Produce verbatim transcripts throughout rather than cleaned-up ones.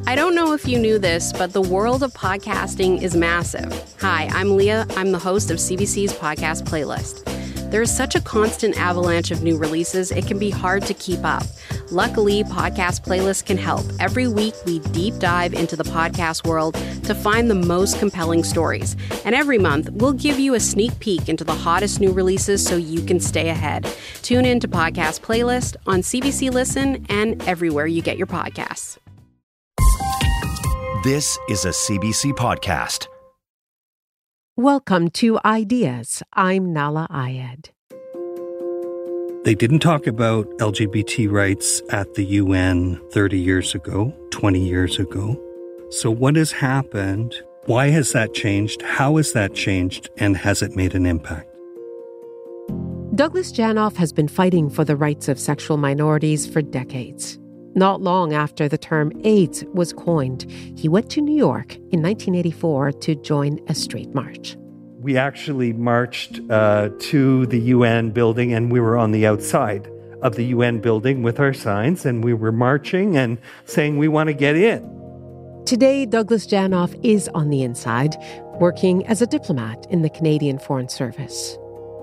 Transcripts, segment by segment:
I don't know if you knew this, but the world of podcasting is massive. Hi, I'm Leah. I'm the host of C B C's podcast playlist. There is such a constant avalanche of new releases, it can be hard to keep up. Luckily, Podcast Playlist can help. Every week, we deep dive into the podcast world to find the most compelling stories. And every month, we'll give you a sneak peek into the hottest new releases so you can stay ahead. Tune in to Podcast Playlist on C B C Listen and everywhere you get your podcasts. This is a C B C podcast. Welcome to Ideas. I'm Nahlah Ayed. They didn't talk about L G B T rights at the U N thirty years ago, twenty years ago. So what has happened? Why has that changed? How has that changed? And has it made an impact? Douglas Janoff has been fighting for the rights of sexual minorities for decades. Not long after the term AIDS was coined, he went to New York in nineteen eighty-four to join a street march. We actually marched uh, to the U N building, and we were on the outside of the U N building with our signs, and we were marching and saying we want to get in. Today, Douglas Janoff is on the inside, working as a diplomat in the Canadian Foreign Service.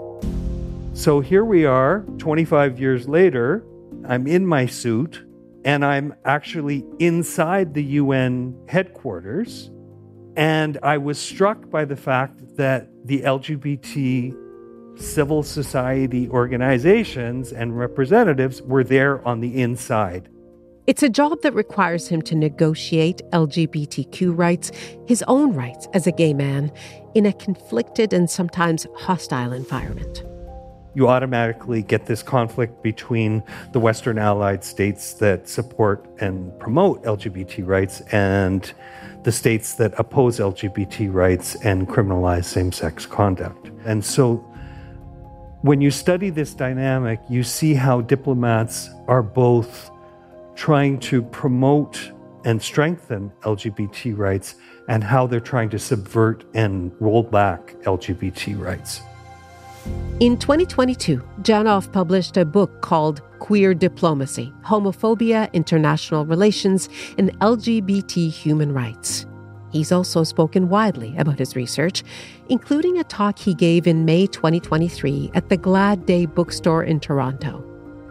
So here we are, twenty-five years later. I'm in my suit, and I'm actually inside the U N headquarters. And I was struck by the fact that the L G B T civil society organizations and representatives were there on the inside. It's a job that requires him to negotiate L G B T Q rights, his own rights as a gay man, in a conflicted and sometimes hostile environment. You automatically get this conflict between the Western Allied states that support and promote L G B T rights and the states that oppose L G B T rights and criminalize same-sex conduct. And so when you study this dynamic, you see how diplomats are both trying to promote and strengthen L G B T rights and how they're trying to subvert and roll back L G B T rights. In twenty twenty-two, Janoff published a book called Queer Diplomacy, Homophobia, International Relations, and L G B T Human Rights. He's also spoken widely about his research, including a talk he gave in May twenty twenty-three at the Glad Day bookstore in Toronto.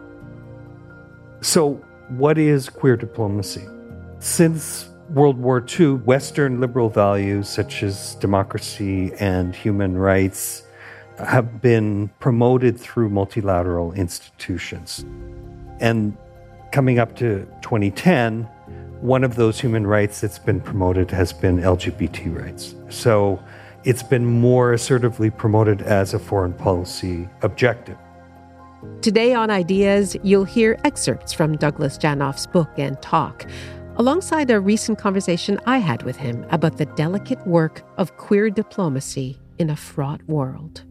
So, what is queer diplomacy? Since World War Two, Western liberal values such as democracy and human rights have been promoted through multilateral institutions. And coming up to twenty ten, one of those human rights that's been promoted has been L G B T rights. So it's been more assertively promoted as a foreign policy objective. Today on Ideas, you'll hear excerpts from Douglas Janoff's book and talk, alongside a recent conversation I had with him about the delicate work of queer diplomacy in a fraught world.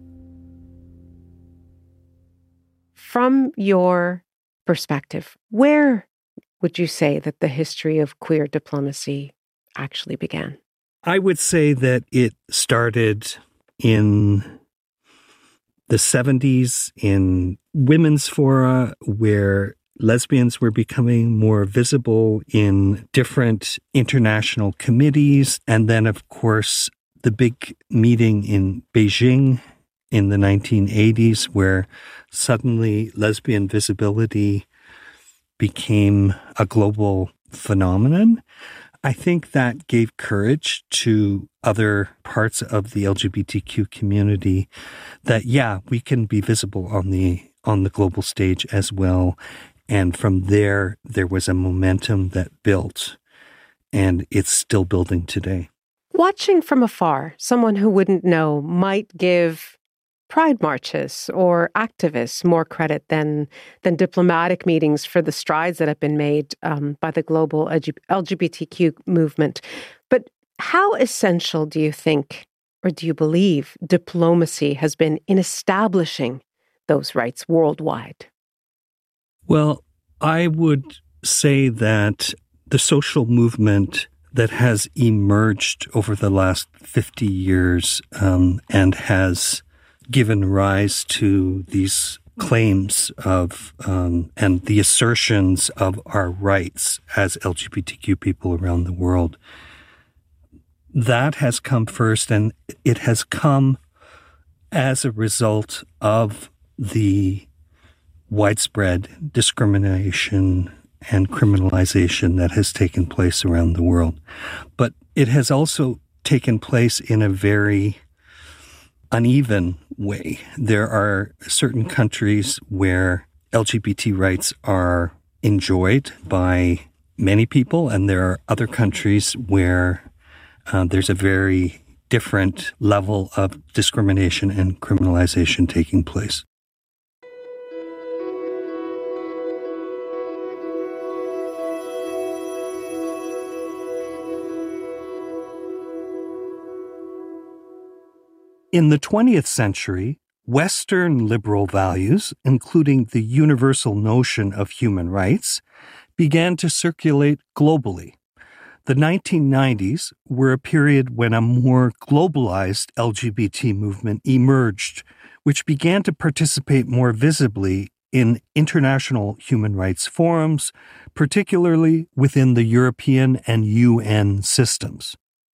From your perspective, where would you say that the history of queer diplomacy actually began? I would say that it started in the seventies in women's fora, where lesbians were becoming more visible in different international committees. And then, of course, the big meeting in Beijing in the nineteen eighties, where suddenly lesbian visibility became a global phenomenon. I think that gave courage to other parts of the L G B T Q community that, yeah, we can be visible on the on the global stage as well. And from there, there was a momentum that built, and it's still building today. Watching from afar, someone who wouldn't know might give pride marches or activists more credit than than diplomatic meetings for the strides that have been made um, by the global L G B T Q movement. But how essential do you think, or do you believe, diplomacy has been in establishing those rights worldwide? Well, I would say that the social movement that has emerged over the last fifty years um, and has given rise to these claims of um, and the assertions of our rights as L G B T Q people around the world. That has come first, and it has come as a result of the widespread discrimination and criminalization that has taken place around the world. But it has also taken place in a very uneven way. There are certain countries where L G B T rights are enjoyed by many people, and there are other countries where uh, there's a very different level of discrimination and criminalization taking place. In the twentieth century, Western liberal values, including the universal notion of human rights, began to circulate globally. The nineteen nineties were a period when a more globalized L G B T movement emerged, which began to participate more visibly in international human rights forums, particularly within the European and U N systems.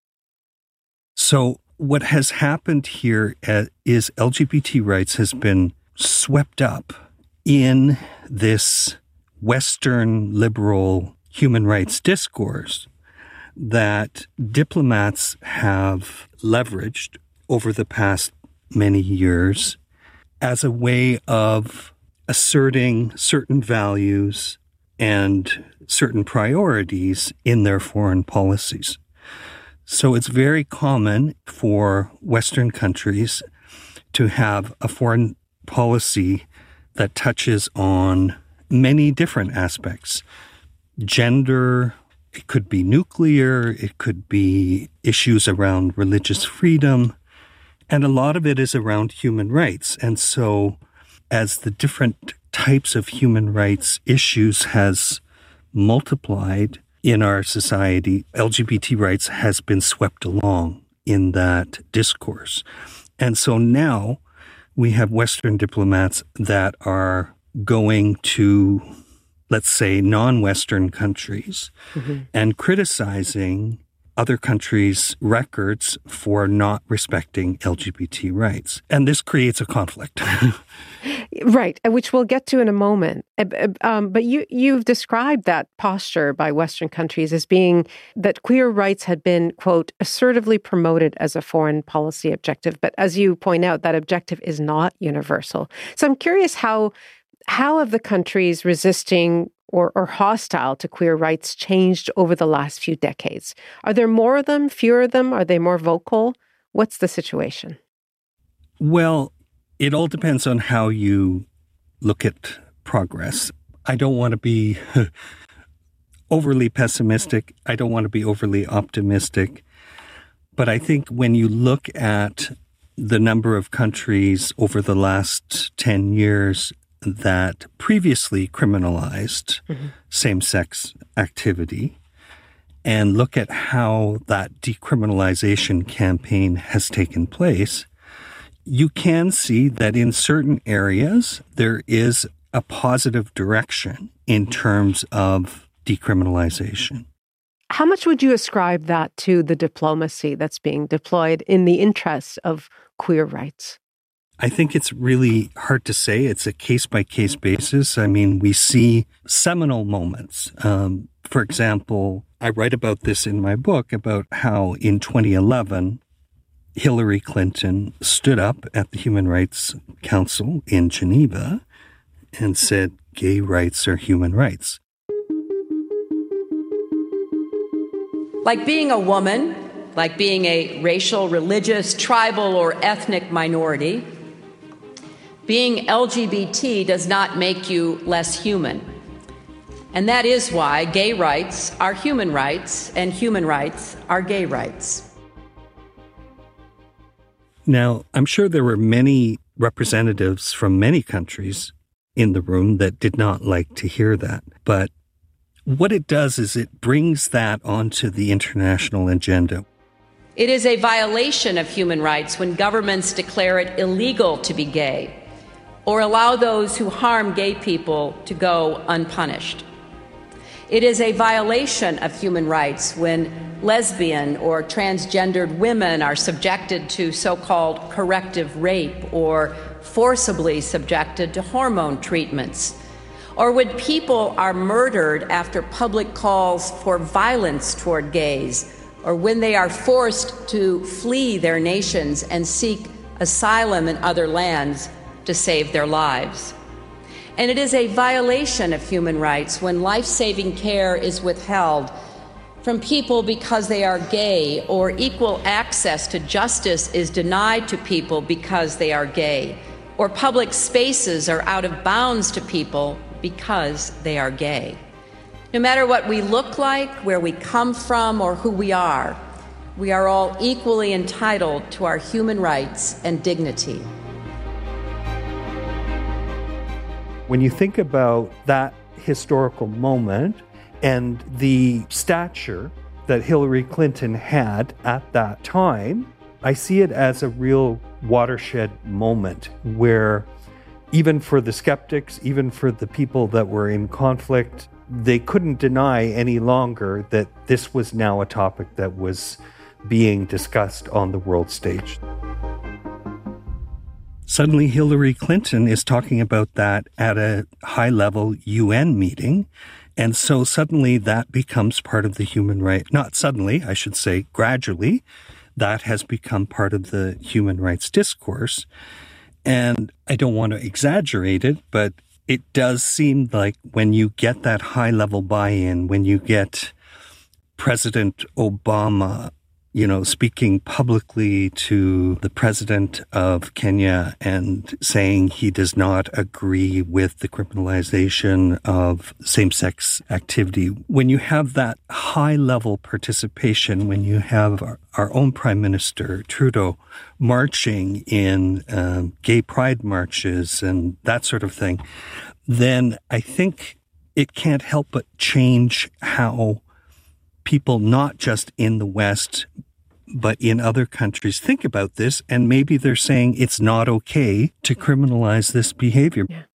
So, what has happened here is L G B T rights has been swept up in this Western liberal human rights discourse that diplomats have leveraged over the past many years as a way of asserting certain values and certain priorities in their foreign policies. So it's very common for Western countries to have a foreign policy that touches on many different aspects. Gender, it could be nuclear, it could be issues around religious freedom, and a lot of it is around human rights. And so as the different types of human rights issues has multiplied in our society, L G B T rights has been swept along in that discourse. And so now we have Western diplomats that are going to, let's say, non-Western countries mm-hmm. and criticizing other countries' records for not respecting L G B T rights. And this creates a conflict. Right, which we'll get to in a moment. Um, but you, you've described that posture by Western countries as being that queer rights had been, quote, assertively promoted as a foreign policy objective. But as you point out, that objective is not universal. So I'm curious how how have the countries resisting or, or hostile to queer rights changed over the last few decades? Are there more of them, fewer of them? Are they more vocal? What's the situation? Well, it all depends on how you look at progress. I don't want to be overly pessimistic. I don't want to be overly optimistic. But I think when you look at the number of countries over the last ten years that previously criminalized mm-hmm. same-sex activity and look at how that decriminalization campaign has taken place, you can see that in certain areas there is a positive direction in terms of decriminalization. How much would you ascribe that to the diplomacy that's being deployed in the interests of queer rights? I think it's really hard to say. It's a case-by-case basis. I mean, we see seminal moments. Um, for example, I write about this in my book about how in twenty eleven, Hillary Clinton stood up at the Human Rights Council in Geneva and said, gay rights are human rights. Like being a woman, like being a racial, religious, tribal, or ethnic minority, being L G B T does not make you less human. And that is why gay rights are human rights and human rights are gay rights. Now, I'm sure there were many representatives from many countries in the room that did not like to hear that. But what it does is it brings that onto the international agenda. It is a violation of human rights when governments declare it illegal to be gay, or allow those who harm gay people to go unpunished. It is a violation of human rights when lesbian or transgendered women are subjected to so-called corrective rape or forcibly subjected to hormone treatments, or when people are murdered after public calls for violence toward gays, or when they are forced to flee their nations and seek asylum in other lands to save their lives. And it is a violation of human rights when life-saving care is withheld from people because they are gay, or equal access to justice is denied to people because they are gay, or public spaces are out of bounds to people because they are gay. No matter what we look like, where we come from, or who we are, we are all equally entitled to our human rights and dignity. When you think about that historical moment and the stature that Hillary Clinton had at that time, I see it as a real watershed moment where even for the skeptics, even for the people that were in conflict, they couldn't deny any longer that this was now a topic that was being discussed on the world stage. Suddenly, Hillary Clinton is talking about that at a high-level U N meeting, and so suddenly that becomes part of the human right. Not suddenly, I should say, gradually, that has become part of the human rights discourse. And I don't want to exaggerate it, but it does seem like when you get that high-level buy-in, when you get President Obama, you know, speaking publicly to the president of Kenya and saying he does not agree with the criminalization of same-sex activity. When you have that high-level participation, when you have our, our own Prime Minister, Trudeau, marching in um, gay pride marches and that sort of thing, then I think it can't help but change how people, not just in the West, but in other countries, think about this, and maybe they're saying it's not okay to criminalize this behavior. Yeah.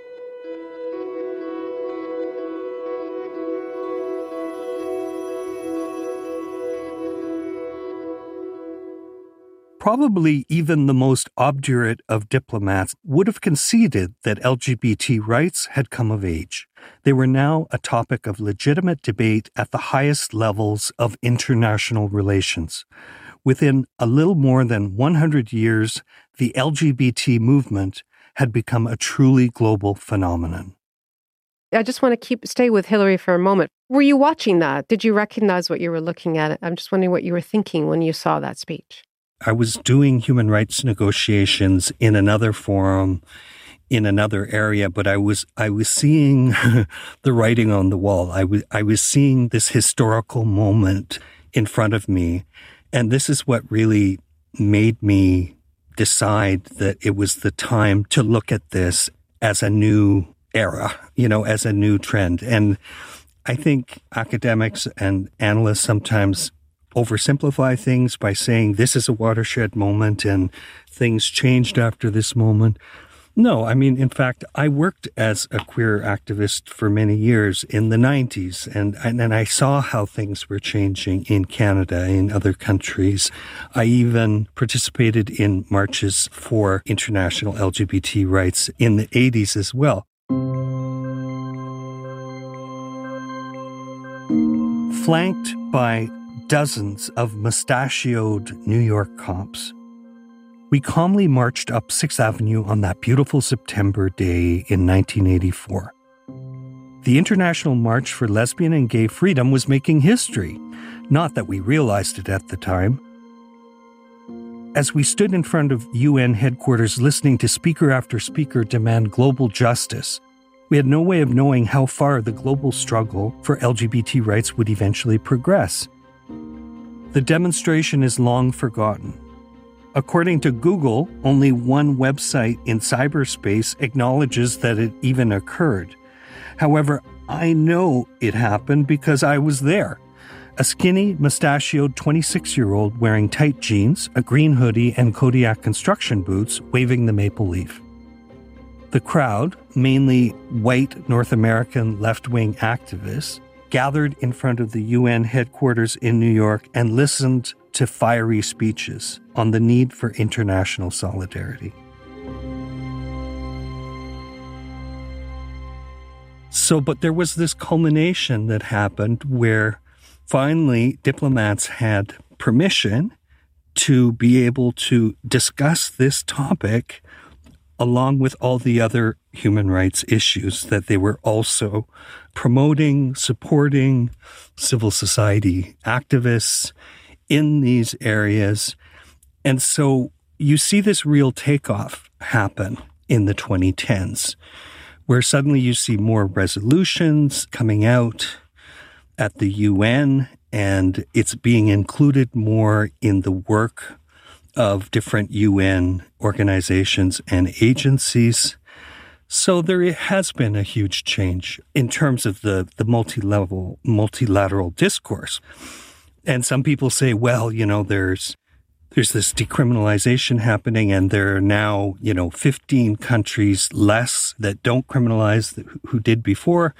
Probably even the most obdurate of diplomats would have conceded that L G B T rights had come of age. They were now a topic of legitimate debate at the highest levels of international relations. Within a little more than one hundred years, the L G B T movement had become a truly global phenomenon. I just want to keep stay with Hillary for a moment. Were you watching that? Did you recognize what you were looking at? I'm just wondering what you were thinking when you saw that speech. I was doing human rights negotiations in another forum, in another area, but I was I was seeing the writing on the wall. I was I was seeing this historical moment in front of me, and this is what really made me decide that it was the time to look at this as a new era, you know, as a new trend. And I think academics and analysts sometimes oversimplify things by saying this is a watershed moment and things changed after this moment. No, I mean, in fact, I worked as a queer activist for many years in the nineties, and, and, and I saw how things were changing in Canada, in other countries. I even participated in marches for international L G B T rights in the eighties as well. Flanked by dozens of mustachioed New York cops, we calmly marched up Sixth Avenue on that beautiful September day in nineteen eighty-four. The International March for Lesbian and Gay Freedom was making history, not that we realized it at the time. As we stood in front of U N headquarters listening to speaker after speaker demand global justice, we had no way of knowing how far the global struggle for L G B T rights would eventually progress. The demonstration is long forgotten. According to Google, only one website in cyberspace acknowledges that it even occurred. However, I know it happened because I was there. A skinny, mustachioed twenty-six-year-old wearing tight jeans, a green hoodie, and Kodiak construction boots, waving the maple leaf. The crowd, mainly white North American left-wing activists, gathered in front of the U N headquarters in New York and listened to fiery speeches on the need for international solidarity. So, but there was this culmination that happened where finally diplomats had permission to be able to discuss this topic along with all the other human rights issues that they were also promoting, supporting civil society activists in these areas. And so you see this real takeoff happen in the twenty tens, where suddenly you see more resolutions coming out at the U N, and it's being included more in the work of different U N organizations and agencies. So there has been a huge change in terms of the, the multi-level, multilateral discourse. And some people say, well, you know, there's there's this decriminalization happening, and there are now, you know, fifteen countries less that don't criminalize who did before.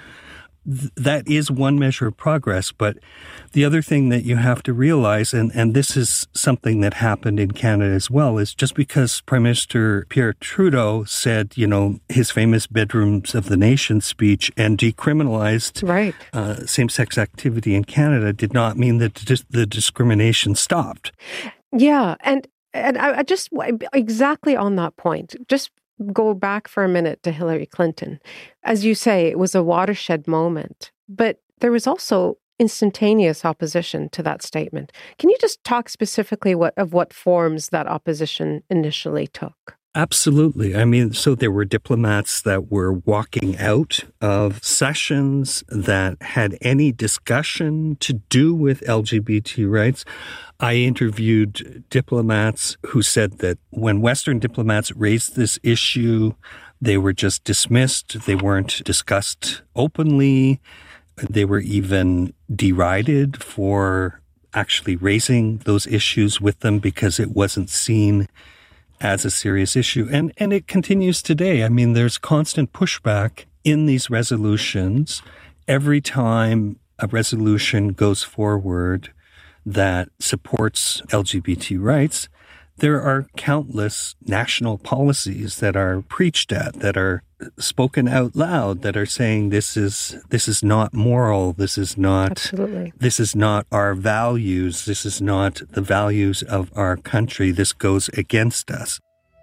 That is one measure of progress. But the other thing that you have to realize, and, and this is something that happened in Canada as well, is just because Prime Minister Pierre Trudeau said, you know, his famous Bedrooms of the Nation speech and decriminalized right. uh, same-sex activity in Canada did not mean that the discrimination stopped. Yeah. And, and I, I just, exactly on that point, just go back for a minute to Hillary Clinton. As you say, it was a watershed moment, but there was also instantaneous opposition to that statement. Can you just talk specifically what of what forms that opposition initially took? Absolutely. I mean, so there were diplomats that were walking out of sessions that had any discussion to do with L G B T rights. I interviewed diplomats who said that when Western diplomats raised this issue, they were just dismissed. They weren't discussed openly. They were even derided for actually raising those issues with them because it wasn't seen as a serious issue. And, and it continues today. I mean, there's constant pushback in these resolutions. Every time a resolution goes forward that supports L G B T rights, there are countless national policies that are preached at, that are spoken out loud, that are saying this is this is not moral, this is not Absolutely. This is not our values, this is not the values of our country, this goes against us.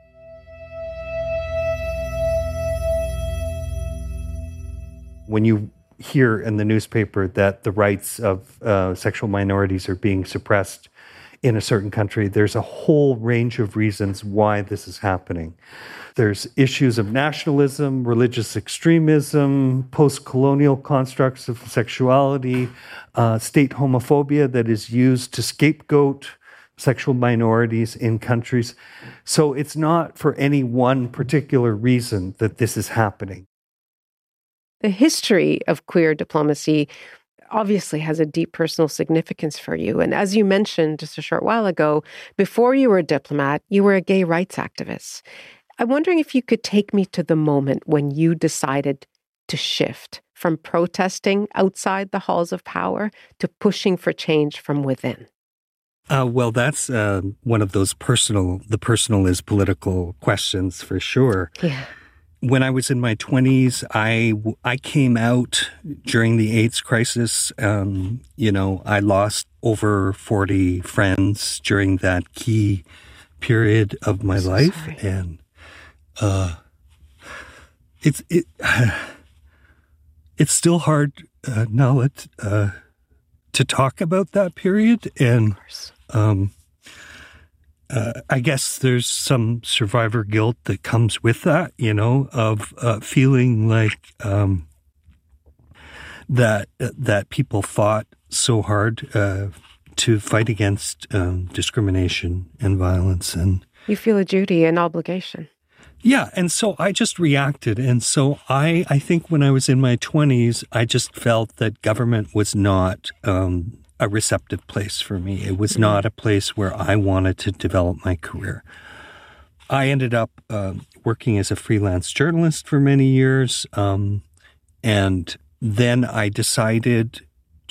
When you hear in the newspaper that the rights of uh, sexual minorities are being suppressed in a certain country, there's a whole range of reasons why this is happening. There's issues of nationalism, religious extremism, post-colonial constructs of sexuality, uh, state homophobia that is used to scapegoat sexual minorities in countries. So it's not for any one particular reason that this is happening. The history of queer diplomacy obviously has a deep personal significance for you. And as you mentioned just a short while ago, before you were a diplomat, you were a gay rights activist. I'm wondering if you could take me to the moment when you decided to shift from protesting outside the halls of power to pushing for change from within. Uh, well, that's uh, one of those personal, the personal is political questions for sure. Yeah. When I was in my twenties, I, I came out during the AIDS crisis. Um, you know, I lost over forty friends during that key period of my so life. Sorry. And uh, it's it it's still hard, uh, Nalit, uh, to talk about that period. And um, Uh, I guess there's some survivor guilt that comes with that, you know, of uh, feeling like um, that uh, that people fought so hard uh, to fight against um, discrimination and violence. And you feel a duty and obligation. Yeah, and so I just reacted. And so I, I think when I was in my twenties, I just felt that government was not um, a receptive place for me. It was not a place where I wanted to develop my career. I ended up uh, working as a freelance journalist for many years. Um, and then I decided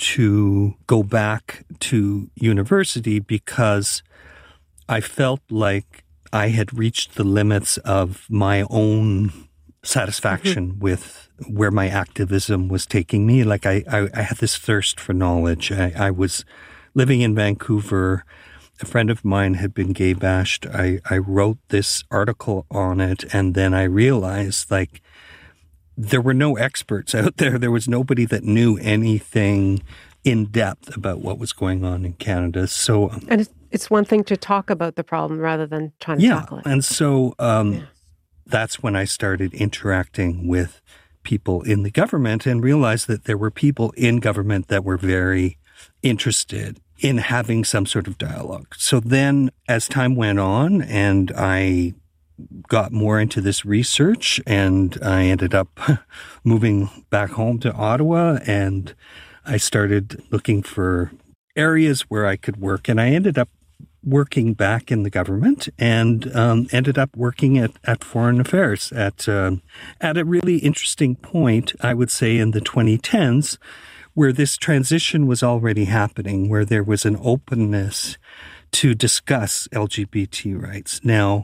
to go back to university because I felt like I had reached the limits of my own satisfaction mm-hmm. with where my activism was taking me. Like I, I, I had this thirst for knowledge. I, I was living in Vancouver. A friend of mine had been gay bashed. I, I wrote this article on it, and then I realized like there were no experts out there. There was nobody that knew anything in depth about what was going on in Canada. So, and it's, it's one thing to talk about the problem rather than trying to yeah, tackle it. And so um, yeah. that's when I started interacting with people in the government and realized that there were people in government that were very interested in having some sort of dialogue. So then as time went on and I got more into this research and I ended up moving back home to Ottawa, and I started looking for areas where I could work, and I ended up working back in the government and um, ended up working at, at Foreign Affairs at, uh, at a really interesting point, I would say, in the twenty tens, where this transition was already happening, where there was an openness to discuss L G B T rights. Now,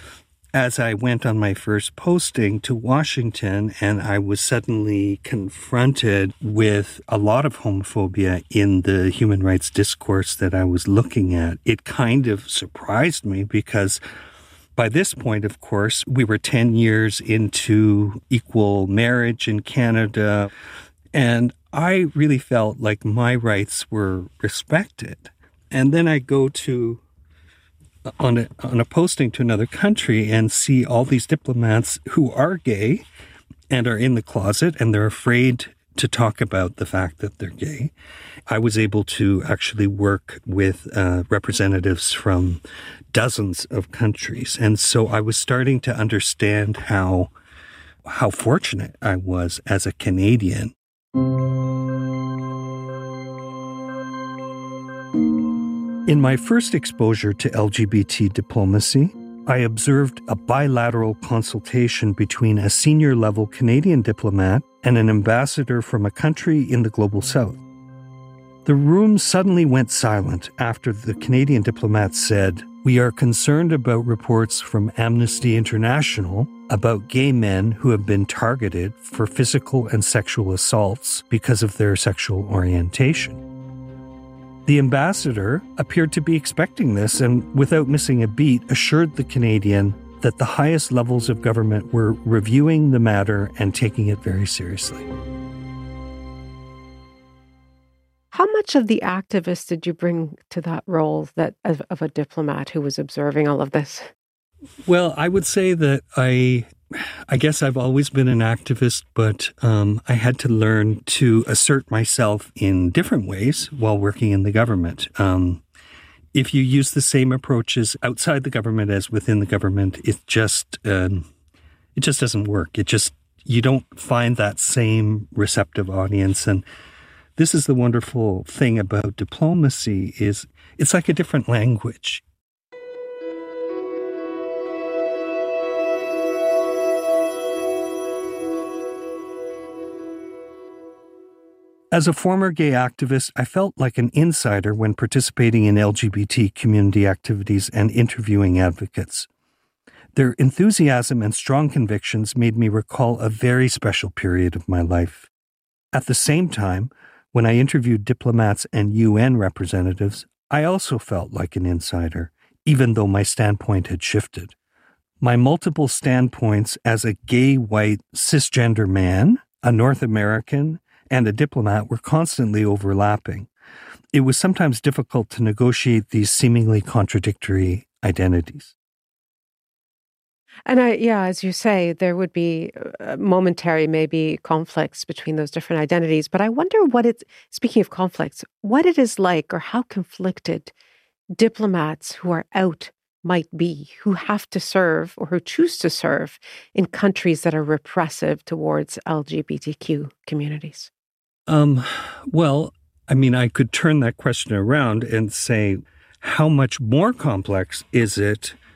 as I went on my first posting to Washington and I was suddenly confronted with a lot of homophobia in the human rights discourse that I was looking at, it kind of surprised me because by this point, of course, we were ten years into equal marriage in Canada, and I really felt like my rights were respected. And then I go to on a, on a posting to another country and see all these diplomats who are gay and are in the closet and they're afraid to talk about the fact that they're gay. I was able to actually work with uh, representatives from dozens of countries. And so I was starting to understand how how fortunate I was as a Canadian. In my first exposure to L G B T diplomacy, I observed a bilateral consultation between a senior-level Canadian diplomat and an ambassador from a country in the Global South. The room suddenly went silent after the Canadian diplomat said, "We are concerned about reports from Amnesty International about gay men who have been targeted for physical and sexual assaults because of their sexual orientation." The ambassador appeared to be expecting this and, without missing a beat, assured the Canadian that the highest levels of government were reviewing the matter and taking it very seriously. How much of the activist did you bring to that role that of, of a diplomat who was observing all of this? Well, I would say that I, I guess I've always been an activist, but um, I had to learn to assert myself in different ways while working in the government. Um, if you use the same approaches outside the government as within the government, it just um, it just doesn't work. It just you don't find that same receptive audience. And this is the wonderful thing about diplomacy: is it's like a different language. As a former gay activist, I felt like an insider when participating in L G B T community activities and interviewing advocates. Their enthusiasm and strong convictions made me recall a very special period of my life. At the same time, when I interviewed diplomats and U N representatives, I also felt like an insider, even though my standpoint had shifted. My multiple standpoints as a gay, white, cisgender man, a North American, and a diplomat were constantly overlapping. It was sometimes difficult to negotiate these seemingly contradictory identities. And I, yeah, as you say, there would be momentary, maybe, conflicts between those different identities. But I wonder what it's, speaking of conflicts, what it is like or how conflicted diplomats who are out might be, who have to serve or who choose to serve in countries that are repressive towards L G B T Q communities. Um, well, I mean, I could turn that question around and say, how much more complex is it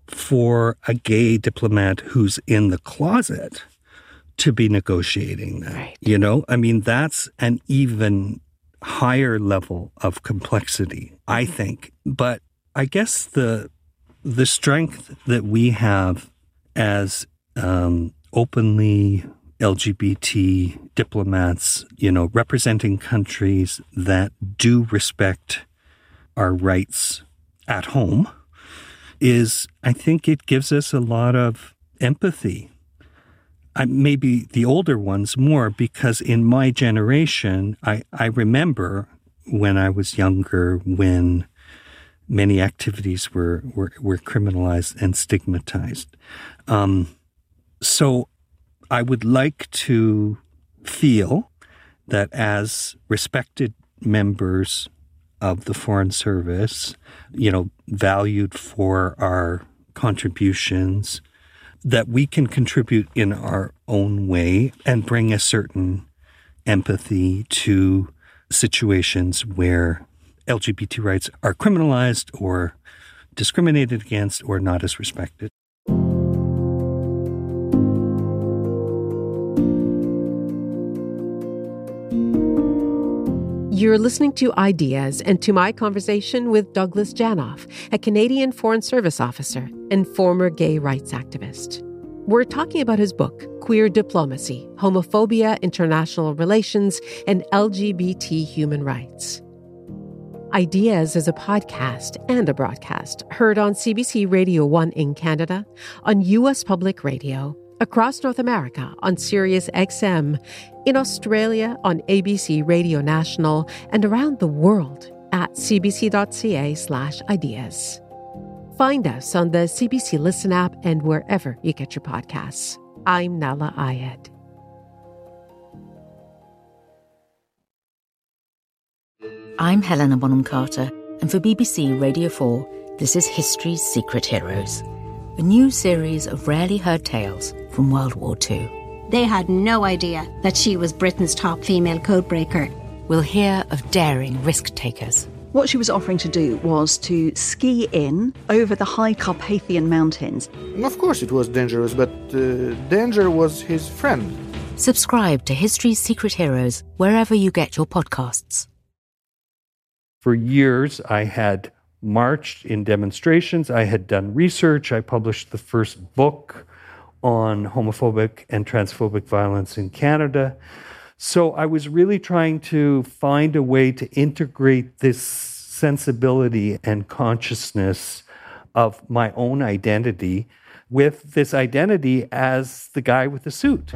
for a gay diplomat who's in the closet to be negotiating that. Right. You know, I mean, that's an even higher level of complexity, I think. But I guess the the strength that we have as um, openly L G B T diplomats, you know, representing countries that do respect our rights at home, is I think it gives us a lot of empathy. I, maybe the older ones more, because in my generation, I, I remember when I was younger, when many activities were, were, were criminalized and stigmatized. Um, so I would like to feel that as respected members of the Foreign Service, you know, valued for our contributions, that we can contribute in our own way and bring a certain empathy to situations where L G B T rights are criminalized or discriminated against or not as respected. You're listening to Ideas and to my conversation with Douglas Janoff, a Canadian Foreign Service officer and former gay rights activist. We're talking about his book, Queer Diplomacy, Homophobia, International Relations, and L G B T Human Rights. Ideas is a podcast and a broadcast heard on C B C Radio one in Canada, on U S Public Radio, across North America on Sirius X M, in Australia on A B C Radio National, and around the world at cbc.ca slash ideas. Find us on the C B C Listen app and wherever you get your podcasts. I'm Nahlah Ayed. I'm Helena Bonham Carter, and for B B C Radio four, this is History's Secret Heroes, a new series of rarely heard tales from World War Two. They had no idea that she was Britain's top female codebreaker. We'll hear of daring risk-takers. What she was offering to do was to ski in over the high Carpathian Mountains. Of course it was dangerous, but uh, danger was his friend. Subscribe to History's Secret Heroes wherever you get your podcasts. For years, I had marched in demonstrations. I had done research. I published the first book on homophobic and transphobic violence in Canada. So I was really trying to find a way to integrate this sensibility and consciousness of my own identity with this identity as the guy with the suit.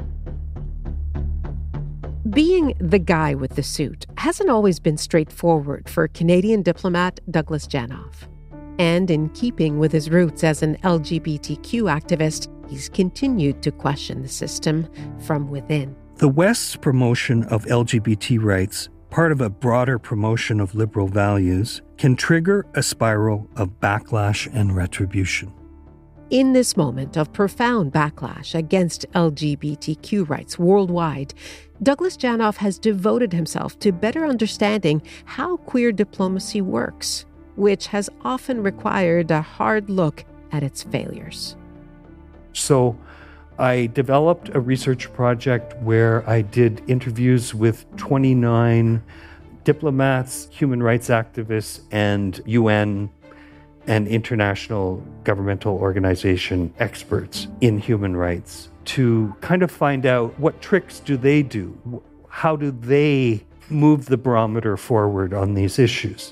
Being the guy with the suit hasn't always been straightforward for Canadian diplomat Douglas Janoff. And in keeping with his roots as an L G B T Q activist, he's continued to question the system from within. The West's promotion of L G B T rights, part of a broader promotion of liberal values, can trigger a spiral of backlash and retribution. In this moment of profound backlash against L G B T Q rights worldwide, Douglas Janoff has devoted himself to better understanding how queer diplomacy works, which has often required a hard look at its failures. So I developed a research project where I did interviews with twenty-nine diplomats, human rights activists, and U N and international governmental organization experts in human rights to kind of find out what tricks do they do? How do they move the barometer forward on these issues?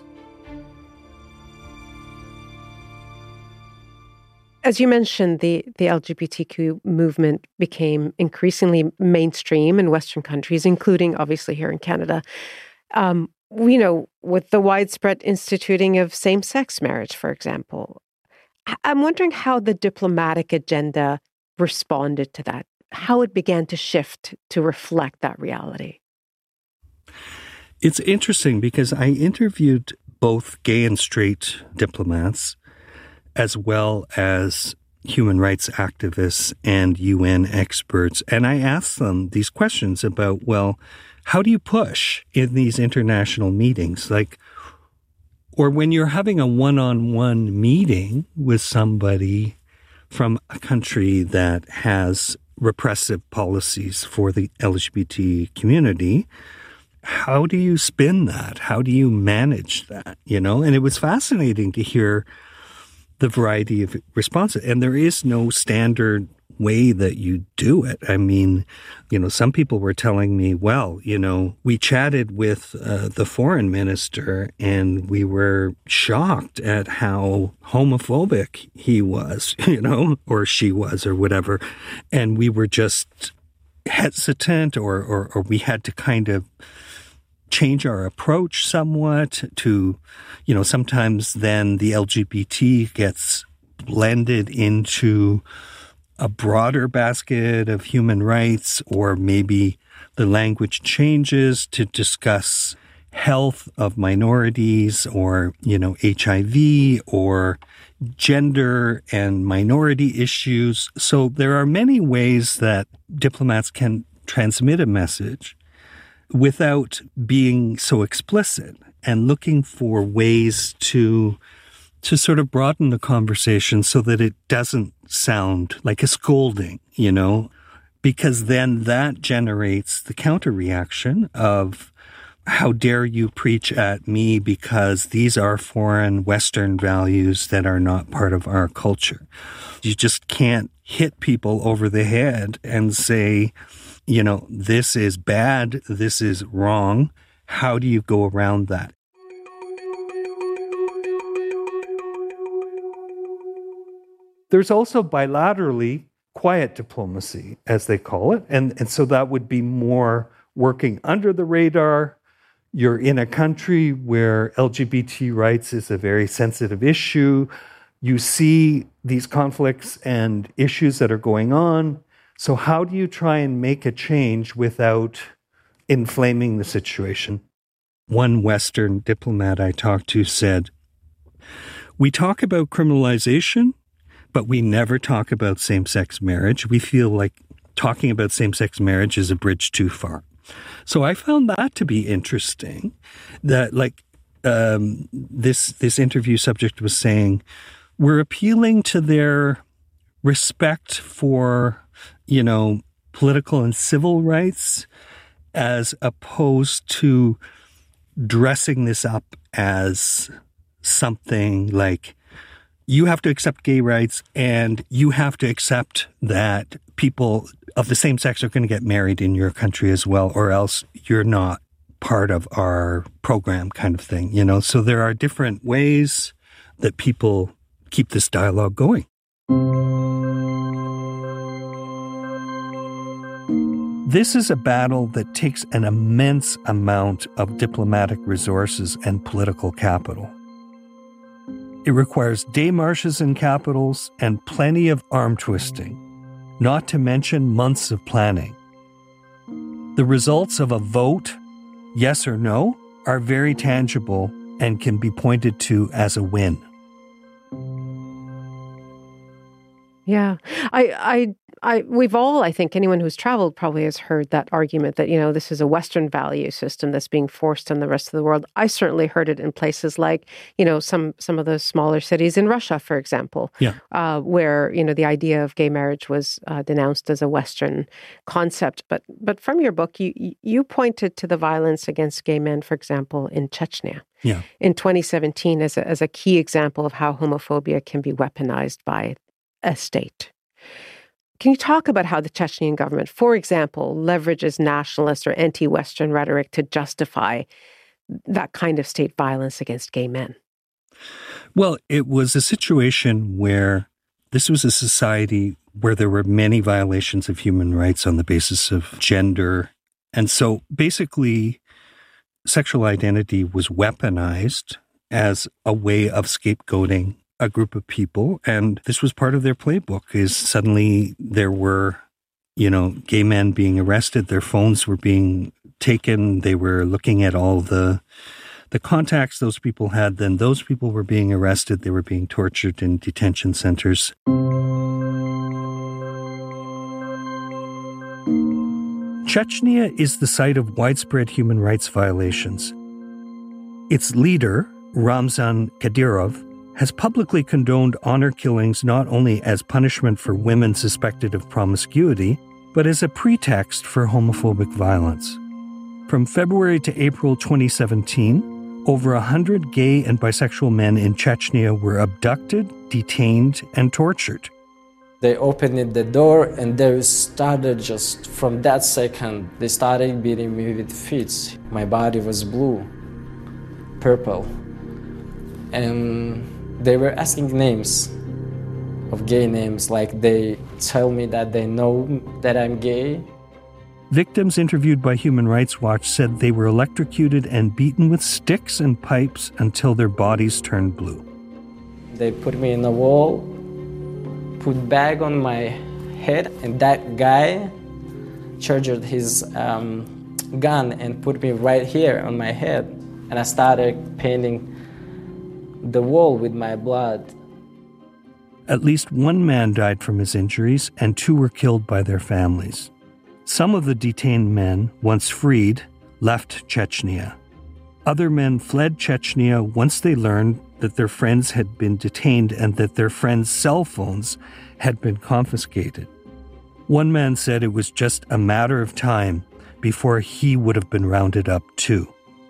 As you mentioned, the, the L G B T Q movement became increasingly mainstream in Western countries, including obviously here in Canada. Um, you know, with the widespread instituting of same-sex marriage, for example. I'm wondering how the diplomatic agenda responded to that, how it began to shift to reflect that reality. It's interesting because I interviewed both gay and straight diplomats, as well as human rights activists and U N experts. And I asked them these questions about, well, how do you push in these international meetings? Like, or when you're having a one-on-one meeting with somebody, from a country that has repressive policies for the L G B T community. How do you spin that? How do you manage that? You know, and it was fascinating to hear the variety of responses. And there is no standard way that you do it. I mean, you know, some people were telling me, well, you know, we chatted with uh, the foreign minister and we were shocked at how homophobic he was, you know, or she was or whatever. And we were just hesitant or, or, or we had to kind of change our approach somewhat to, you know, sometimes then the L G B T gets blended into a broader basket of human rights, or maybe the language changes to discuss health of minorities or, you know, H I V or gender and minority issues. So there are many ways that diplomats can transmit a message without being so explicit, and looking for ways to to sort of broaden the conversation so that it doesn't sound like a scolding, you know, because then that generates the counter reaction of, how dare you preach at me because these are foreign Western values that are not part of our culture. You just can't hit people over the head and say, you know, this is bad, this is wrong. How do you go around that? There's also bilaterally quiet diplomacy, as they call it. And, and so that would be more working under the radar. You're in a country where L G B T rights is a very sensitive issue. You see these conflicts and issues that are going on. So how do you try and make a change without inflaming the situation? One Western diplomat I talked to said, we talk about criminalization, but we never talk about same-sex marriage. We feel like talking about same-sex marriage is a bridge too far. So I found that to be interesting, that like um, this this interview subject was saying, we're appealing to their respect for, you know, political and civil rights, as opposed to dressing this up as something like, you have to accept gay rights and you have to accept that people of the same sex are going to get married in your country as well, or else you're not part of our program, kind of thing, you know? So there are different ways that people keep this dialogue going. This is a battle that takes an immense amount of diplomatic resources and political capital. It requires démarches in capitals and plenty of arm twisting, not to mention months of planning. The results of a vote, yes or no, are very tangible and can be pointed to as a win. Yeah, I, I, I, we've all, I think, anyone who's traveled probably has heard that argument that, you know, this is a Western value system that's being forced on the rest of the world. I certainly heard it in places like, you know, some some of the smaller cities in Russia, for example, yeah. uh, where, you know, the idea of gay marriage was uh, denounced as a Western concept. But but from your book, you you pointed to the violence against gay men, for example, in Chechnya. Yeah. In twenty seventeen as a, as a key example of how homophobia can be weaponized by a state. Can you talk about how the Chechnyan government, for example, leverages nationalist or anti-Western rhetoric to justify that kind of state violence against gay men? Well, it was a situation where this was a society where there were many violations of human rights on the basis of gender. And so basically, sexual identity was weaponized as a way of scapegoating a group of people. And this was part of their playbook, is suddenly there were, you know, gay men being arrested. Their phones were being taken. They were looking at all the the contacts those people had. Then those people were being arrested. They were being tortured in detention centers. Chechnya is the site of widespread human rights violations. Its leader, Ramzan Kadyrov, has publicly condoned honor killings not only as punishment for women suspected of promiscuity, but as a pretext for homophobic violence. From February to April twenty seventeen, over one hundred gay and bisexual men in Chechnya were abducted, detained, and tortured. They opened the door and they started just from that second, they started beating me with feet. My body was blue, purple. And they were asking names of gay names, like they tell me that they know that I'm gay. Victims interviewed by Human Rights Watch said they were electrocuted and beaten with sticks and pipes until their bodies turned blue. They put me in a wall, put bag on my head, and that guy charged his um, gun and put me right here on my head. And I started painting the wall with my blood. At least one man died from his injuries, and two were killed by their families. Some of the detained men, once freed, left Chechnya. Other men fled Chechnya once they learned that their friends had been detained and that their friends' cell phones had been confiscated. One man said it was just a matter of time before he would have been rounded up too.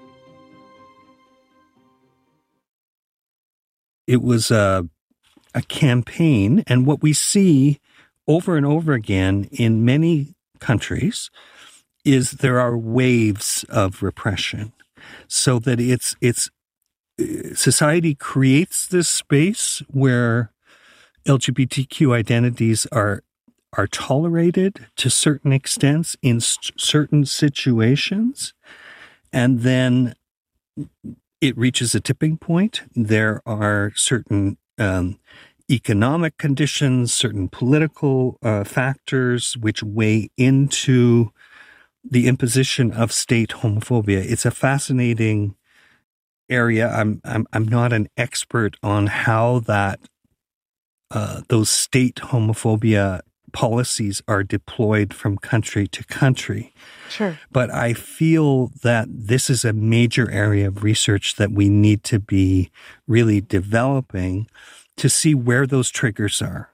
It was a, a campaign, and what we see over and over again in many countries is there are waves of repression, so that it's it's society creates this space where L G B T Q identities are are tolerated to certain extents in st- certain situations, and then it reaches a tipping point. There are certain um, economic conditions, certain political uh, factors which weigh into the imposition of state homophobia. It's a fascinating area. I'm I'm I'm not an expert on how that uh, those state homophobia policies are deployed from country to country. Sure. But I feel that this is a major area of research that we need to be really developing to see where those triggers are.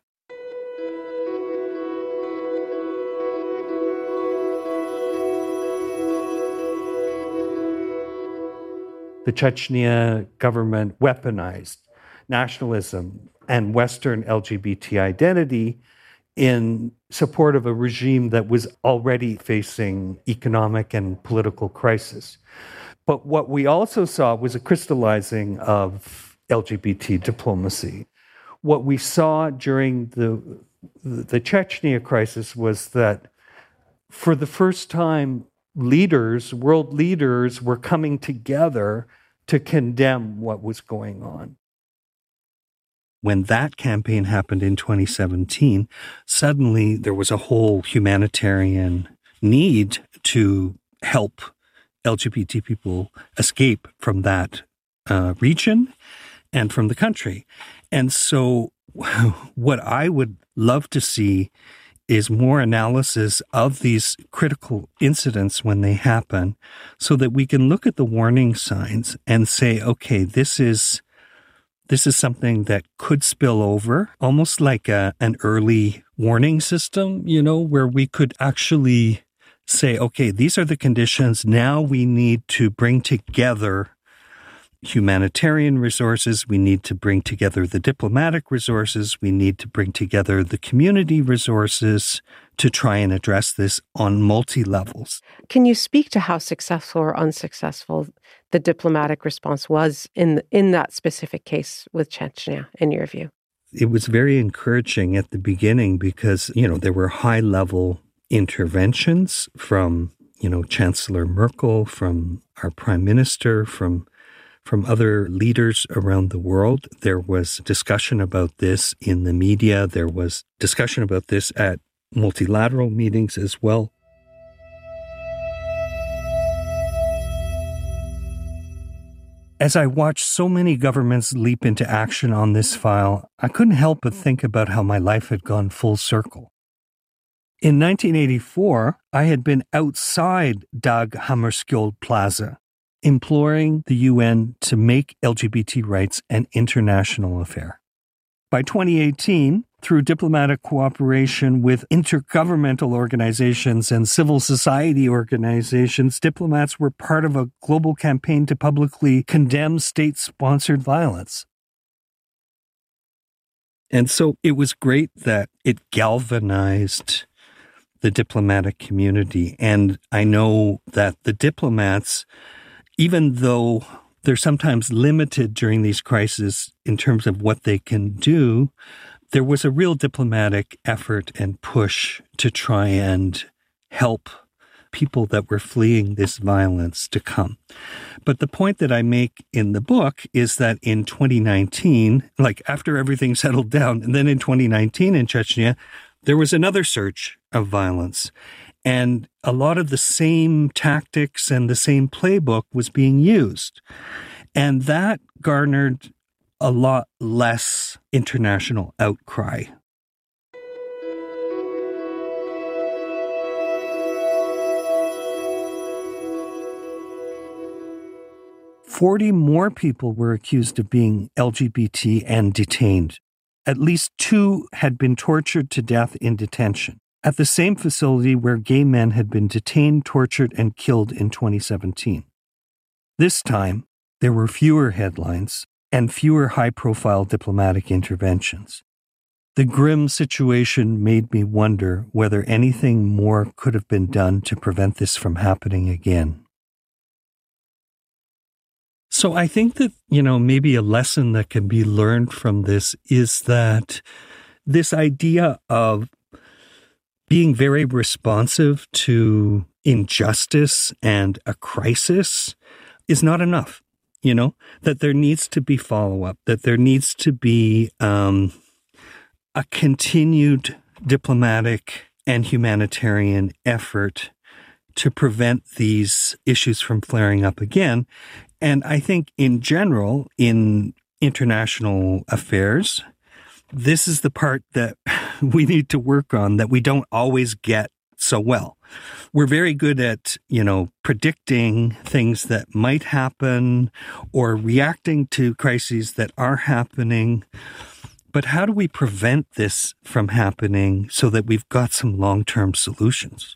The Chechnya government weaponized nationalism and Western L G B T identity in support of a regime that was already facing economic and political crisis. But what we also saw was a crystallizing of L G B T diplomacy. What we saw during the, the Chechnya crisis was that for the first time, leaders, world leaders, were coming together to condemn what was going on. When that campaign happened in twenty seventeen, suddenly there was a whole humanitarian need to help L G B T people escape from that uh, region and from the country. And so what I would love to see is more analysis of these critical incidents when they happen so that we can look at the warning signs and say, okay, this is This is something that could spill over, almost like a, an early warning system, you know, where we could actually say, okay, these are the conditions. Now we need to bring together humanitarian resources. We need to bring together the diplomatic resources. We need to bring together the community resources to try and address this on multi-levels. Can you speak to how successful or unsuccessful the diplomatic response was in in that specific case with Chechnya, in your view? It was very encouraging at the beginning because, you know, there were high-level interventions from, you know, Chancellor Merkel, from our Prime Minister, from from other leaders around the world. There was discussion about this in the media. There was discussion about this at multilateral meetings as well. As I watched so many governments leap into action on this file, I couldn't help but think about how my life had gone full circle. In nineteen eighty-four, I had been outside Dag Hammarskjöld Plaza, imploring the U N to make L G B T rights an international affair. By twenty eighteen, through diplomatic cooperation with intergovernmental organizations and civil society organizations, diplomats were part of a global campaign to publicly condemn state-sponsored violence. And so it was great that it galvanized the diplomatic community. And I know that the diplomats, even though they're sometimes limited during these crises in terms of what they can do, there was a real diplomatic effort and push to try and help people that were fleeing this violence to come. But the point that I make in the book is that in twenty nineteen, like after everything settled down, and then in twenty nineteen in Chechnya, there was another surge of violence. And a lot of the same tactics and the same playbook was being used. And that garnered a lot less international outcry. Forty more people were accused of being L G B T and detained. At least two had been tortured to death in detention at the same facility where gay men had been detained, tortured, and killed in twenty seventeen. This time, there were fewer headlines and fewer high-profile diplomatic interventions. The grim situation made me wonder whether anything more could have been done to prevent this from happening again. So I think that, you know, maybe a lesson that can be learned from this is that this idea of being very responsive to injustice and a crisis is not enough. You know, that there needs to be follow-up, that there needs to be um, a continued diplomatic and humanitarian effort to prevent these issues from flaring up again. And I think in general, in international affairs, this is the part that we need to work on that we don't always get so well. We're very good at, you know, predicting things that might happen or reacting to crises that are happening. But how do we prevent this from happening so that we've got some long-term solutions?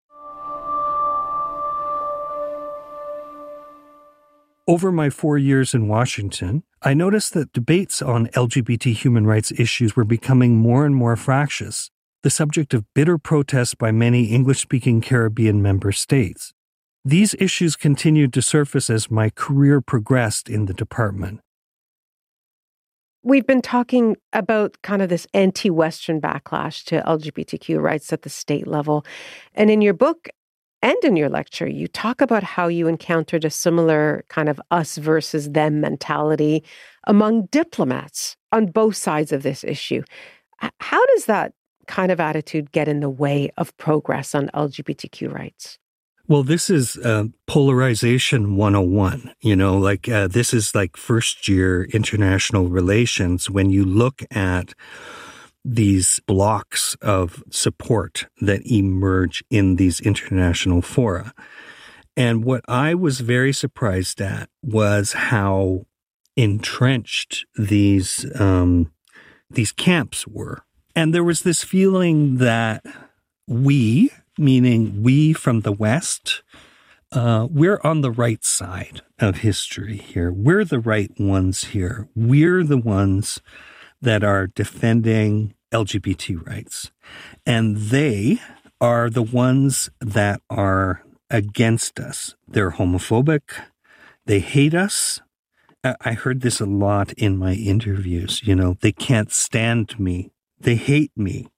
Over my four years in Washington, I noticed that debates on L G B T human rights issues were becoming more and more fractious, the subject of bitter protests by many English-speaking Caribbean member states. These issues continued to surface as my career progressed in the department. We've been talking about kind of this anti-Western backlash to L G B T Q rights at the state level. And in your book and in your lecture, you talk about how you encountered a similar kind of us versus them mentality among diplomats on both sides of this issue. How does that kind of attitude get in the way of progress on L G B T Q rights? Well, this is uh, polarization one oh one, you know, like uh, this is like first year international relations when you look at these blocks of support that emerge in these international fora. And what I was very surprised at was how entrenched these um, these camps were. And there was this feeling that we, meaning we from the West, uh, we're on the right side of history here. We're the right ones here. We're the ones that are defending L G B T rights. And they are the ones that are against us. They're homophobic. They hate us. I heard this a lot in my interviews. You know, they can't stand me. They hate me.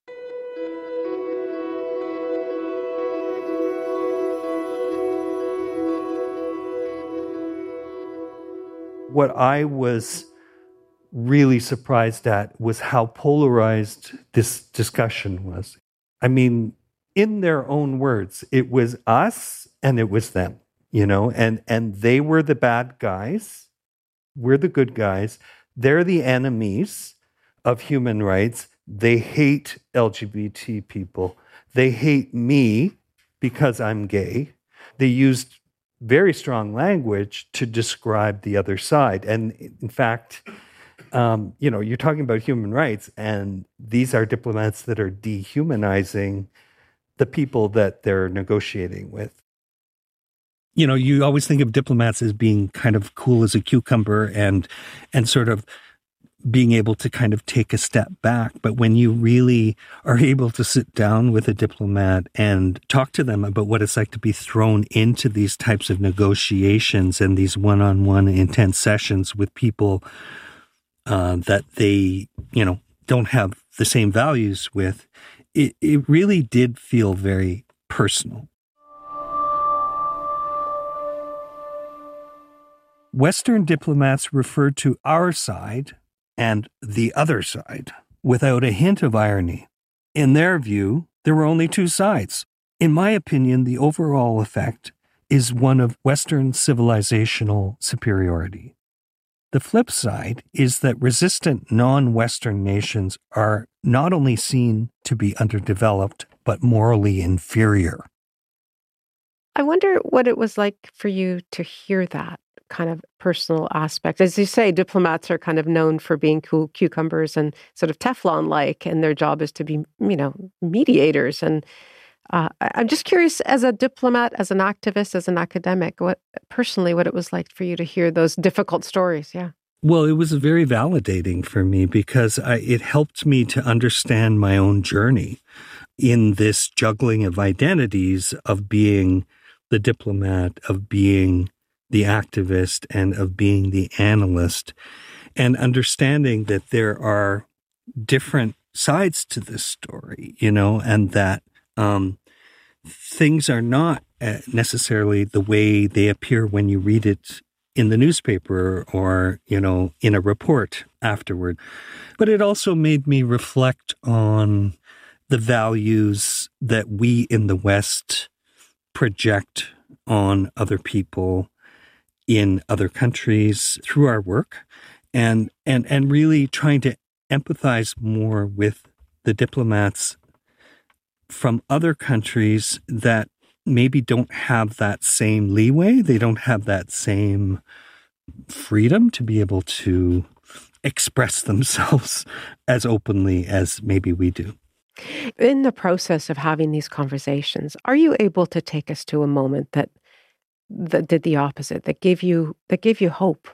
What I was really surprised at was how polarized this discussion was. I mean, in their own words, it was us and it was them, you know, and, and they were the bad guys. We're the good guys. They're the enemies of human rights. They hate L G B T people. They hate me because I'm gay. They used very strong language to describe the other side. And in fact, um, you know, you're talking about human rights, and these are diplomats that are dehumanizing the people that they're negotiating with. You know, you always think of diplomats as being kind of cool as a cucumber and and sort of being able to kind of take a step back. But when you really are able to sit down with a diplomat and talk to them about what it's like to be thrown into these types of negotiations and these one-on-one intense sessions with people uh, that they, you know, don't have the same values with, it, it really did feel very personal. Western diplomats referred to our side and the other side without a hint of irony. In their view, there were only two sides. In my opinion, the overall effect is one of Western civilizational superiority. The flip side is that resistant non-Western nations are not only seen to be underdeveloped, but morally inferior. I wonder what it was like for you to hear that kind of personal aspect. As you say, diplomats are kind of known for being cool cucumbers and sort of Teflon-like, and their job is to be, you know, mediators. And uh, I'm just curious, as a diplomat, as an activist, as an academic, what personally what it was like for you to hear those difficult stories. Yeah. Well, it was very validating for me because I, it helped me to understand my own journey in this juggling of identities of being the diplomat, of being the activist, and of being the analyst, and understanding that there are different sides to this story, you know, and that um, things are not necessarily the way they appear when you read it in the newspaper or, you know, in a report afterward. But it also made me reflect on the values that we in the West project on other people in other countries through our work, and and and really trying to empathize more with the diplomats from other countries that maybe don't have that same leeway, they don't have that same freedom to be able to express themselves as openly as maybe we do. In the process of having these conversations, are you able to take us to a moment that that did the opposite, that gave you that gave you hope?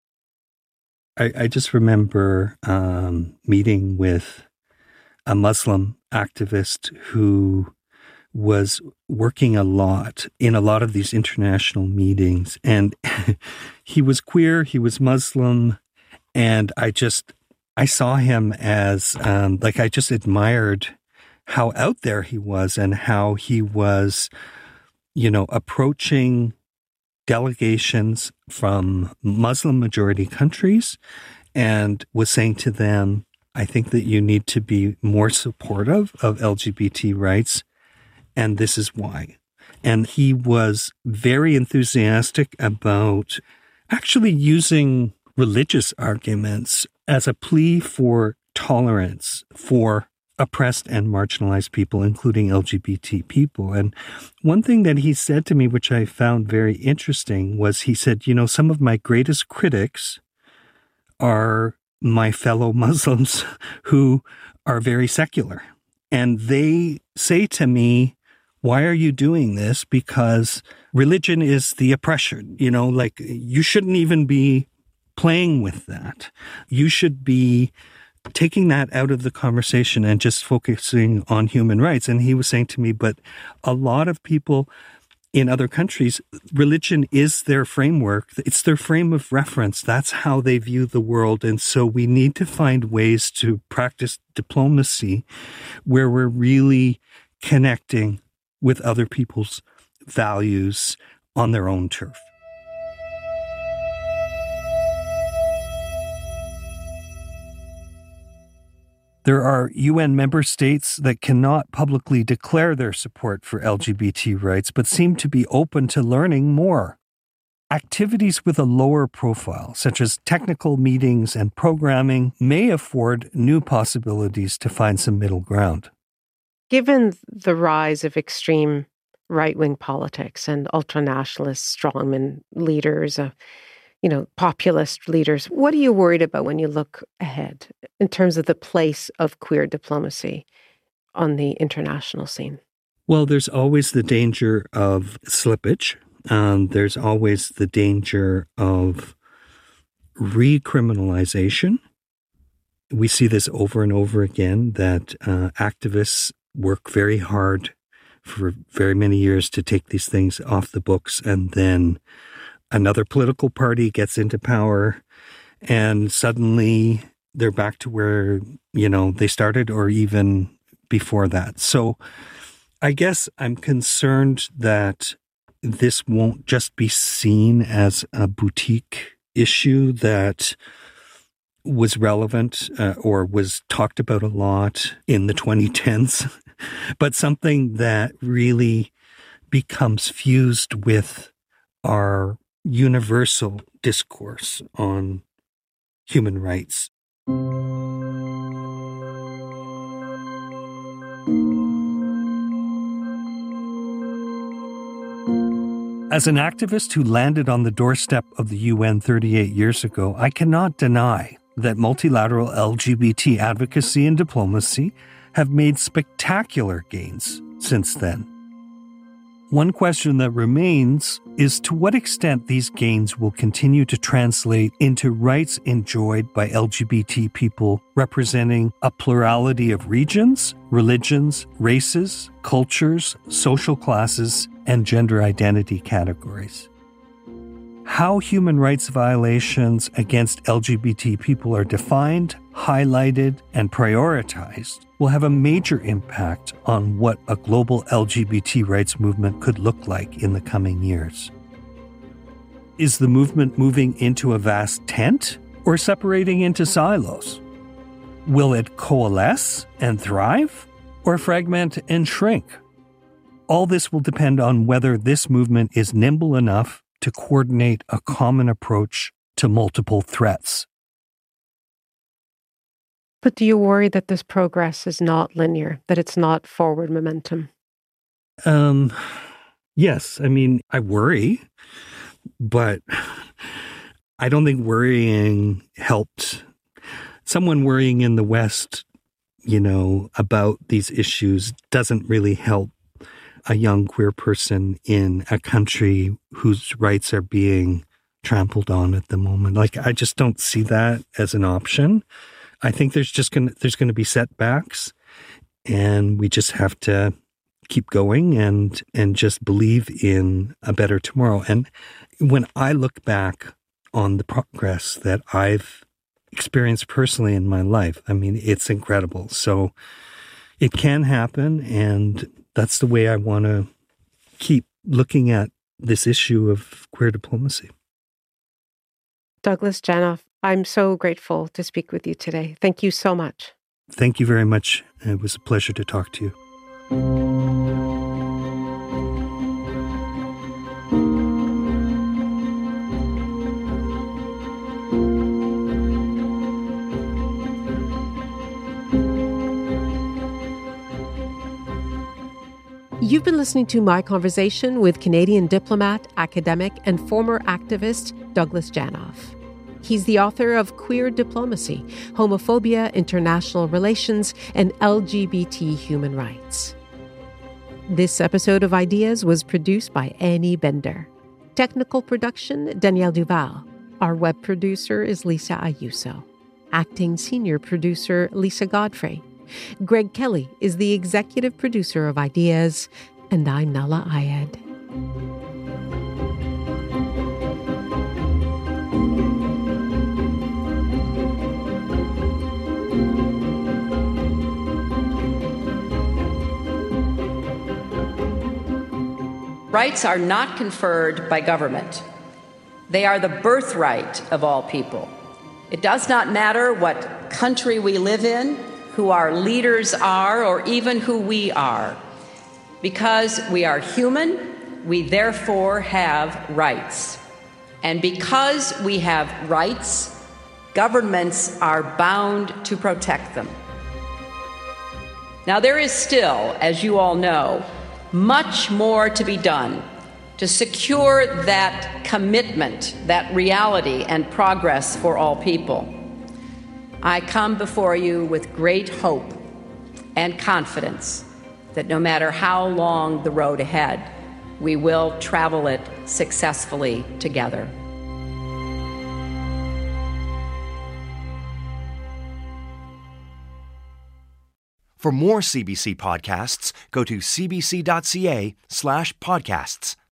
I, I just remember um, meeting with a Muslim activist who was working a lot in a lot of these international meetings, and he was queer, he was Muslim, and I just I saw him as um, like I just admired how out there he was and how he was, you know, approaching delegations from Muslim majority countries and was saying to them, I think that you need to be more supportive of L G B T rights, and this is why. And he was very enthusiastic about actually using religious arguments as a plea for tolerance for oppressed and marginalized people, including L G B T people. And one thing that he said to me, which I found very interesting, was he said, you know, some of my greatest critics are my fellow Muslims who are very secular. And they say to me, why are you doing this? Because religion is the oppression, you know, like you shouldn't even be playing with that. You should be taking that out of the conversation and just focusing on human rights. And he was saying to me, but a lot of people in other countries, religion is their framework. It's their frame of reference. That's how they view the world. And so we need to find ways to practice diplomacy where we're really connecting with other people's values on their own turf. There are U N member states that cannot publicly declare their support for L G B T rights, but seem to be open to learning more. Activities with a lower profile, such as technical meetings and programming, may afford new possibilities to find some middle ground. Given the rise of extreme right-wing politics and ultranationalist strongman leaders, uh, you know, populist leaders. What are you worried about when you look ahead in terms of the place of queer diplomacy on the international scene? Well, there's always the danger of slippage. Um, there's always the danger of recriminalization. We see this over and over again, that uh, activists work very hard for very many years to take these things off the books, and then another political party gets into power and suddenly they're back to where, you know, they started or even before that. So I guess I'm concerned that this won't just be seen as a boutique issue that was relevant uh, or was talked about a lot in the twenty tens, but something that really becomes fused with our universal discourse on human rights. As an activist who landed on the doorstep of the U N thirty-eight years ago, I cannot deny that multilateral L G B T advocacy and diplomacy have made spectacular gains since then. One question that remains is to what extent these gains will continue to translate into rights enjoyed by L G B T people representing a plurality of regions, religions, races, cultures, social classes, and gender identity categories. How human rights violations against L G B T people are defined, highlighted, and prioritized will have a major impact on what a global L G B T rights movement could look like in the coming years. Is the movement moving into a vast tent or separating into silos? Will it coalesce and thrive or fragment and shrink? All this will depend on whether this movement is nimble enough to coordinate a common approach to multiple threats. But do you worry that this progress is not linear, that it's not forward momentum? Um, yes. I mean, I worry, but I don't think worrying helped. Someone worrying in the West, you know, about these issues doesn't really help a young queer person in a country whose rights are being trampled on at the moment. Like, I just don't see that as an option. I think there's just going to, there's going to be setbacks, and we just have to keep going and, and just believe in a better tomorrow. And when I look back on the progress that I've experienced personally in my life, I mean, it's incredible. So it can happen, and that's the way I want to keep looking at this issue of queer diplomacy. Douglas Janoff, I'm so grateful to speak with you today. Thank you so much. Thank you very much. It was a pleasure to talk to you. You've been listening to my conversation with Canadian diplomat, academic, and former activist Douglas Janoff. He's the author of Queer Diplomacy, Homophobia, International Relations, and L G B T Human Rights. This episode of Ideas was produced by Annie Bender. Technical production, Danielle Duval. Our web producer is Lisa Ayuso. Acting senior producer, Lisa Godfrey. Greg Kelly is the executive producer of Ideas, and I'm Nala Ayed. Rights are not conferred by government. They are the birthright of all people. It does not matter what country we live in, who our leaders are, or even who we are. Because we are human, we therefore have rights. And because we have rights, governments are bound to protect them. Now, there is still, as you all know, much more to be done to secure that commitment, that reality and progress for all people. I come before you with great hope and confidence that no matter how long the road ahead, we will travel it successfully together. For more C B C podcasts, go to cbc.ca slash podcasts.